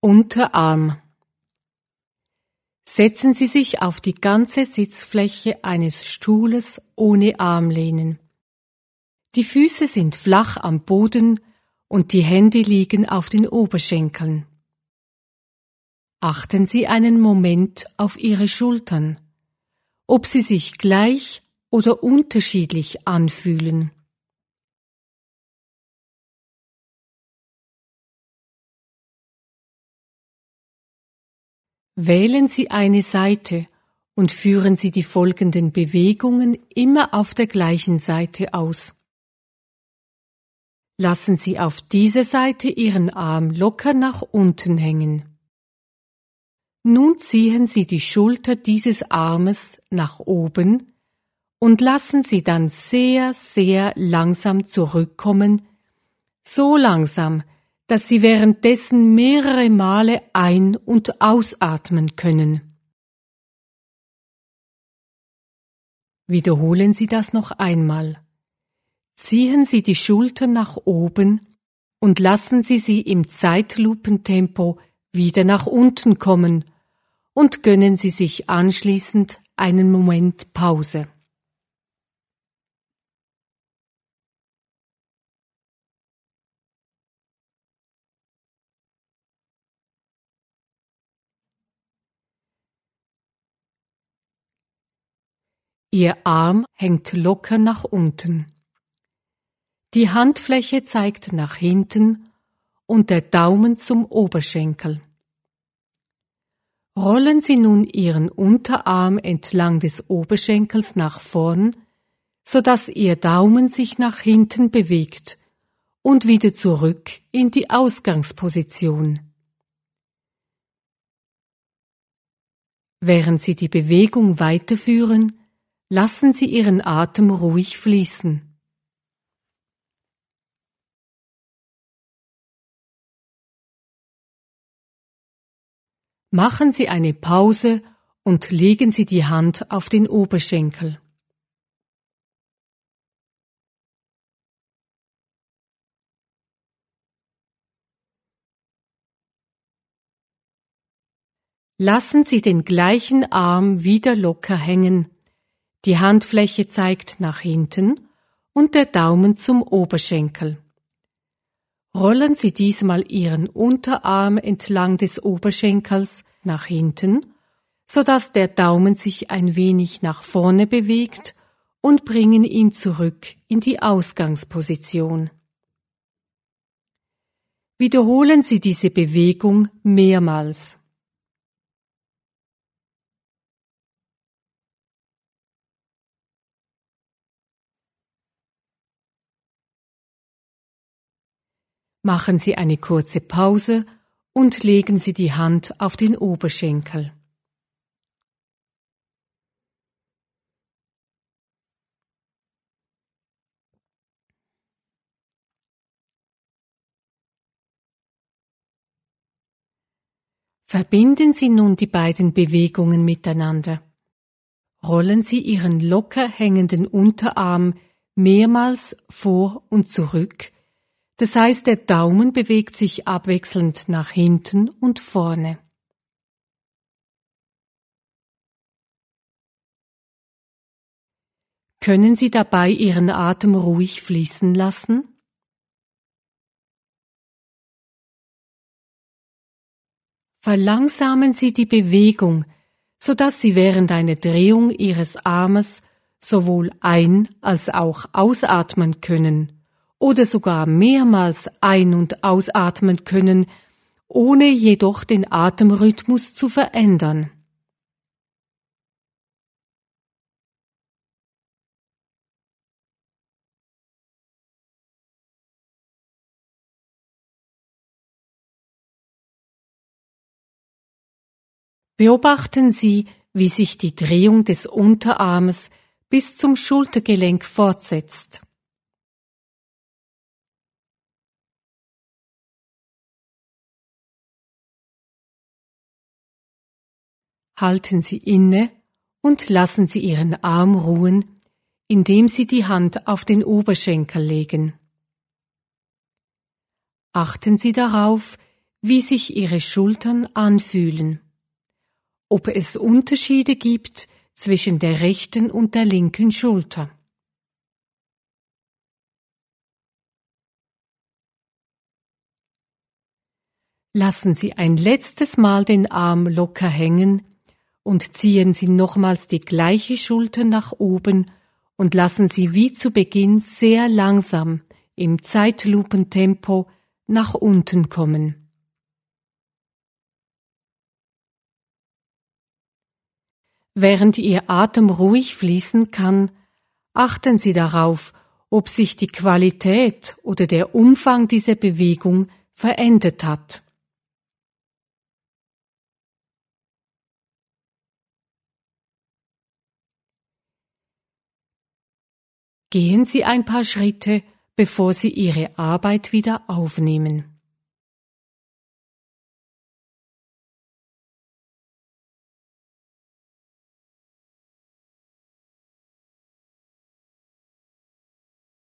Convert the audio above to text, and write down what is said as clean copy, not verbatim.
Unterarm. Setzen Sie sich auf die ganze Sitzfläche eines Stuhles ohne Armlehnen. Die Füße sind flach am Boden und die Hände liegen auf den Oberschenkeln. Achten Sie einen Moment auf Ihre Schultern, ob sie sich gleich oder unterschiedlich anfühlen. Wählen Sie eine Seite und führen Sie die folgenden Bewegungen immer auf der gleichen Seite aus. Lassen Sie auf dieser Seite Ihren Arm locker nach unten hängen. Nun ziehen Sie die Schulter dieses Armes nach oben und lassen Sie dann sehr, sehr langsam zurückkommen, so langsam, dass Sie währenddessen mehrere Male ein- und ausatmen können. Wiederholen Sie das noch einmal. Ziehen Sie die Schultern nach oben und lassen Sie sie im Zeitlupentempo wieder nach unten kommen und gönnen Sie sich anschließend einen Moment Pause. Ihr Arm hängt locker nach unten. Die Handfläche zeigt nach hinten und der Daumen zum Oberschenkel. Rollen Sie nun Ihren Unterarm entlang des Oberschenkels nach vorn, sodass Ihr Daumen sich nach hinten bewegt und wieder zurück in die Ausgangsposition. Während Sie die Bewegung weiterführen, lassen Sie Ihren Atem ruhig fließen. Machen Sie eine Pause und legen Sie die Hand auf den Oberschenkel. Lassen Sie den gleichen Arm wieder locker hängen. Die Handfläche zeigt nach hinten und der Daumen zum Oberschenkel. Rollen Sie diesmal Ihren Unterarm entlang des Oberschenkels nach hinten, sodass der Daumen sich ein wenig nach vorne bewegt und bringen ihn zurück in die Ausgangsposition. Wiederholen Sie diese Bewegung mehrmals. Machen Sie eine kurze Pause und legen Sie die Hand auf den Oberschenkel. Verbinden Sie nun die beiden Bewegungen miteinander. Rollen Sie Ihren locker hängenden Unterarm mehrmals vor und zurück, das heißt, der Daumen bewegt sich abwechselnd nach hinten und vorne. Können Sie dabei Ihren Atem ruhig fließen lassen? Verlangsamen Sie die Bewegung, sodass Sie während einer Drehung Ihres Armes sowohl ein- als auch ausatmen können oder sogar mehrmals ein- und ausatmen können, ohne jedoch den Atemrhythmus zu verändern. Beobachten Sie, wie sich die Drehung des Unterarmes bis zum Schultergelenk fortsetzt. Halten Sie inne und lassen Sie Ihren Arm ruhen, indem Sie die Hand auf den Oberschenkel legen. Achten Sie darauf, wie sich Ihre Schultern anfühlen. Ob es Unterschiede gibt zwischen der rechten und der linken Schulter. Lassen Sie ein letztes Mal den Arm locker hängen und ziehen Sie nochmals die gleiche Schulter nach oben und lassen Sie wie zu Beginn sehr langsam im Zeitlupentempo nach unten kommen. Während Ihr Atem ruhig fließen kann, achten Sie darauf, ob sich die Qualität oder der Umfang dieser Bewegung verändert hat. Gehen Sie ein paar Schritte, bevor Sie Ihre Arbeit wieder aufnehmen.